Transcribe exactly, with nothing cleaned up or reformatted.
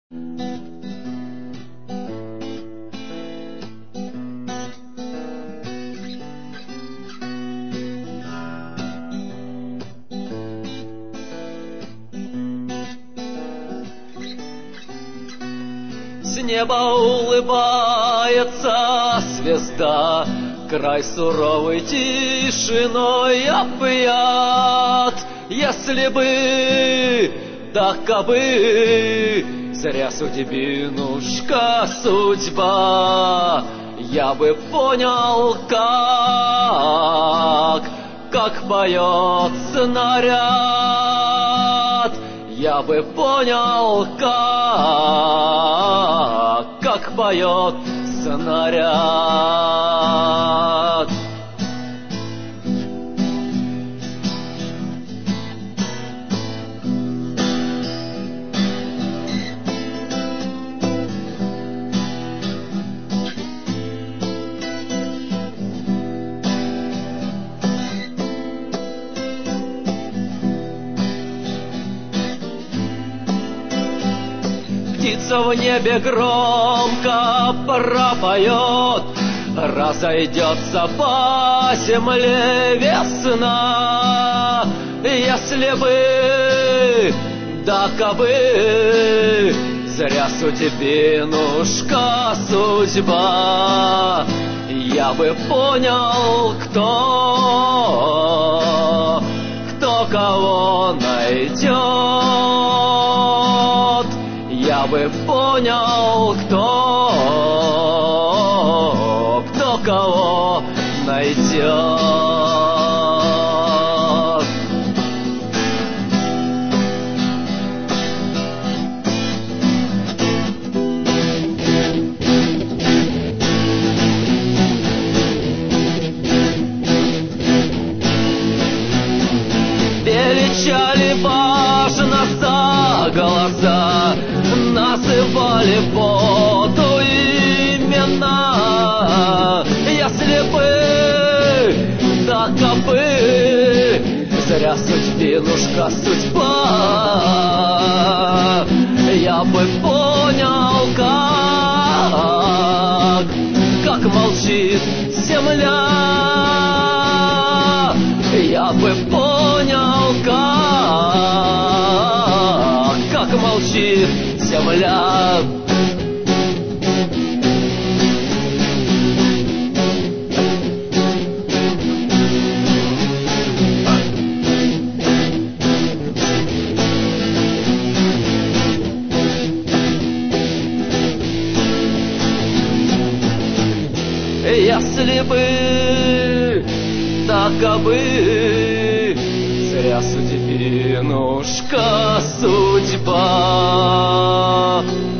С неба улыбается звезда, край суровой тишиной объят. Если бы, да кабы, зря судьбинушка судьба, я бы понял, как, как поет снаряд. Я бы понял, как, как поет снаряд. Птица в небе громко пропоет, разойдется по земле весна. Если бы, да кабы, зря судьбинушка судьба, я бы понял, кто, кто кого найдет. Я бы понял, кто, кто кого найдет. Величали важно за голоса, называли поту имена. Если бы, да кабы, зря судьбинушка судьба, я бы понял, как, как молчит земля. Я бы понял, как, как молчит земля. Если бы, да кабы, зря судьбинушка судьба.